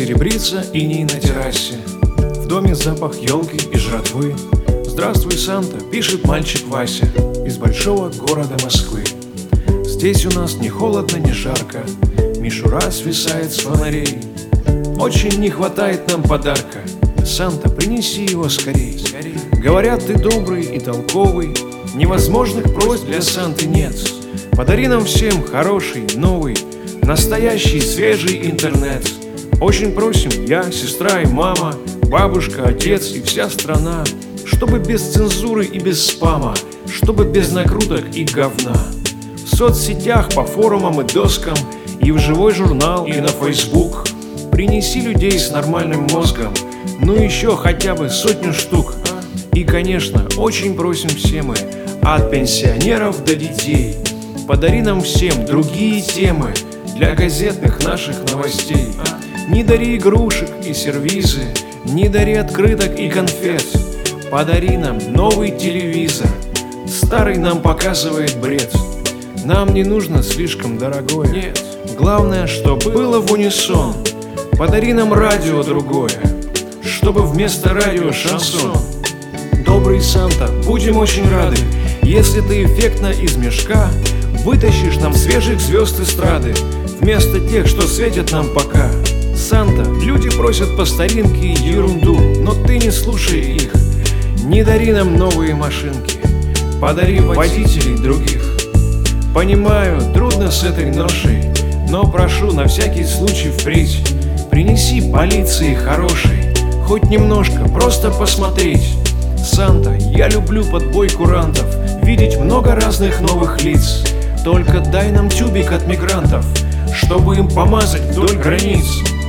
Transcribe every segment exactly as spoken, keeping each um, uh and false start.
Серебрится иней на террасе, в доме запах елки и жратвы. Здравствуй, Санта, пишет мальчик Вася из большого города Москвы. Здесь у нас ни холодно, ни жарко, мишура свисает с фонарей. Очень не хватает нам подарка, Санта, принеси его скорей. Говорят, ты добрый и толковый, невозможных просьб для Санты нет. Подари нам всем хороший, новый, настоящий, свежий интернет. Очень просим я, сестра и мама, бабушка, отец и вся страна, чтобы без цензуры и без спама, чтобы без накруток и говна. В соцсетях, по форумам и доскам, и в живой журнал, и на Facebook принеси людей с нормальным мозгом, ну еще хотя бы сотню штук. И, конечно, очень просим все мы, от пенсионеров до детей, подари нам всем другие темы для газетных наших новостей. Не дари игрушек и сервизы, не дари открыток и конфет. Подари нам новый телевизор, старый нам показывает бред. Нам не нужно слишком дорогое, нет. Главное, чтобы было в унисон. Подари нам радио другое, чтобы вместо радио шансон. Добрый Санта, будем очень рады, если ты эффектно из мешка вытащишь нам свежих звезд эстрады, вместо тех, что светят нам пока. Санта, люди просят по старинке ерунду, но ты не слушай их. Не дари нам новые машинки, подари водителей других. Понимаю, трудно с этой ношей, но прошу на всякий случай впредь принеси полиции хорошей, хоть немножко, просто посмотреть. Санта, я люблю под бой курантов видеть много разных новых лиц. Только дай нам тюбик от мигрантов, чтобы им помазать вдоль границ.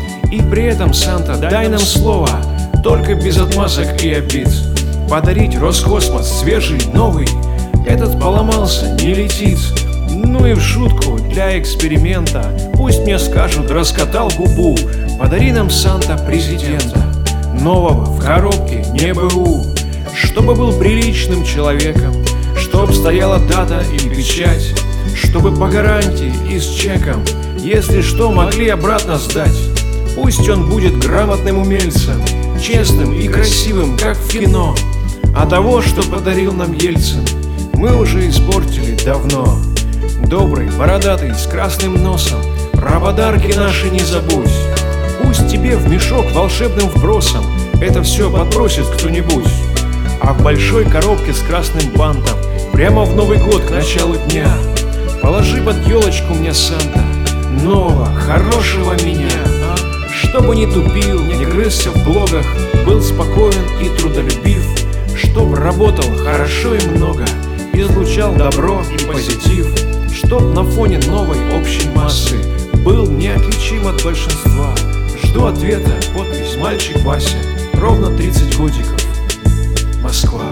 И при этом, Санта, дай нам слово, только без отмазок и обид. Подарить Роскосмос свежий, новый, этот поломался, не летит. Ну и в шутку, для эксперимента, пусть мне скажут, раскатал губу. Подари нам, Санта, президента, нового в коробке, не БУ. Чтобы был приличным человеком, чтоб стояла дата и печать, чтобы по гарантии и с чеком, если что, могли обратно сдать. Пусть он будет грамотным умельцем, честным и красивым, как в кино. А того, что подарил нам Ельцин, мы уже испортили давно. Добрый, бородатый, с красным носом, про подарки наши не забудь. Пусть тебе в мешок волшебным вбросом это все подбросит кто-нибудь. А в большой коробке с красным бантом прямо в Новый год к началу дня положи под елочку мне, Санта, нового, хорошего меня. Чтобы не тупил, не грызся в блогах, был спокоен и трудолюбив, чтоб работал хорошо и много, излучал добро и позитив, чтоб на фоне новой общей массы был неотличим от большинства. Жду ответа, подпись мальчик Вася, ровно тридцать годиков, Москва.